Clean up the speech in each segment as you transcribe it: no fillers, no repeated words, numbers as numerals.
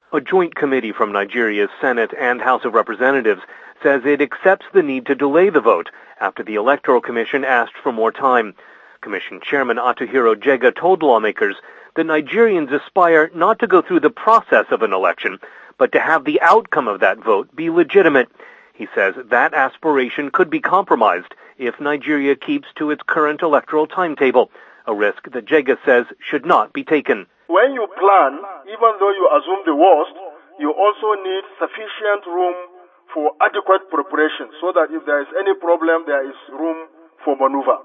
A joint committee from Nigeria's Senate and House of Representatives says it accepts the need to delay the vote after the Electoral Commission asked for more time. Commission Chairman Atuhiro Jega told lawmakers that Nigerians aspire not to go through the process of an election, but to have the outcome of that vote be legitimate. He says that aspiration could be compromised if Nigeria keeps to its current electoral timetable, a risk that Jega says should not be taken. When you plan, even though you assume the worst, you also need sufficient room for adequate preparation so that if there is any problem, there is room for maneuver.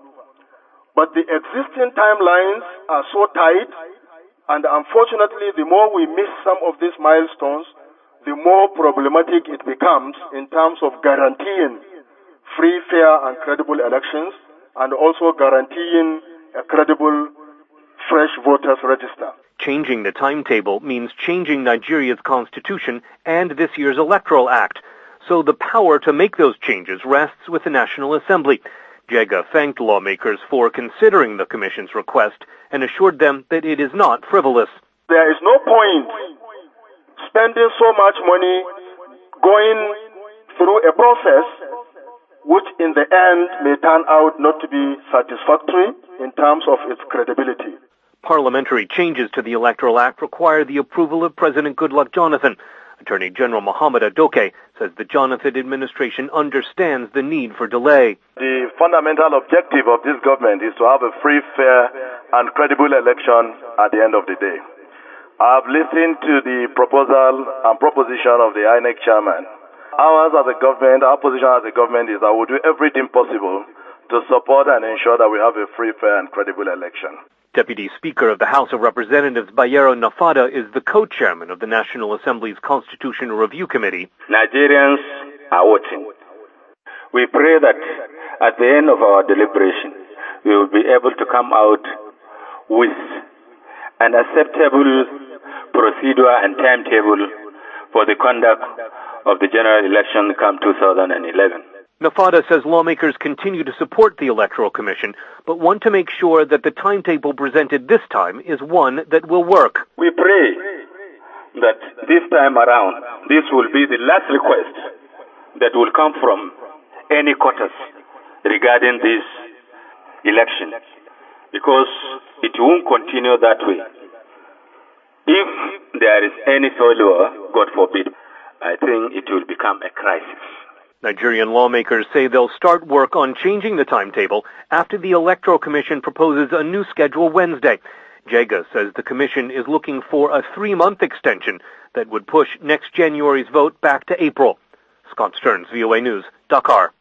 But the existing timelines are so tight, and unfortunately, the more we miss some of these milestones, the more problematic it becomes in terms of guaranteeing free, fair, and credible elections, and also guaranteeing a credible, fresh voters register. Changing the timetable means changing Nigeria's constitution and this year's Electoral Act, so the power to make those changes rests with the National Assembly. Jega thanked lawmakers for considering the Commission's request and assured them that it is not frivolous. There is no point spending so much money going through a process which in the end may turn out not to be satisfactory in terms of its credibility. Parliamentary changes to the Electoral Act require the approval of President Goodluck Jonathan. Attorney General Mohammed Adoke says the Jonathan administration understands the need for delay. The fundamental objective of this government is to have a free, fair, and credible election at the end of the day. I have listened to the proposal and proposition of the INEC chairman. Our position as a government is that we'll do everything possible to support and ensure that we have a free, fair, and credible election. Deputy Speaker of the House of Representatives Bayero Nafada is the co-chairman of the National Assembly's Constitutional Review Committee. Nigerians are watching. We pray that at the end of our deliberation, we will be able to come out with an acceptable procedure and timetable for the conduct of the general election come 2011. Nafada says lawmakers continue to support the Electoral Commission, but want to make sure that the timetable presented this time is one that will work. We pray that this time around, this will be the last request that will come from any quarters regarding this election, because it won't continue that way. If there is any failure, God forbid, I think it will become a crisis. Nigerian lawmakers say they'll start work on changing the timetable after the Electoral Commission proposes a new schedule Wednesday. Jega says the Commission is looking for a 3-month extension that would push next January's vote back to April. Scott Stearns, VOA News, Dakar.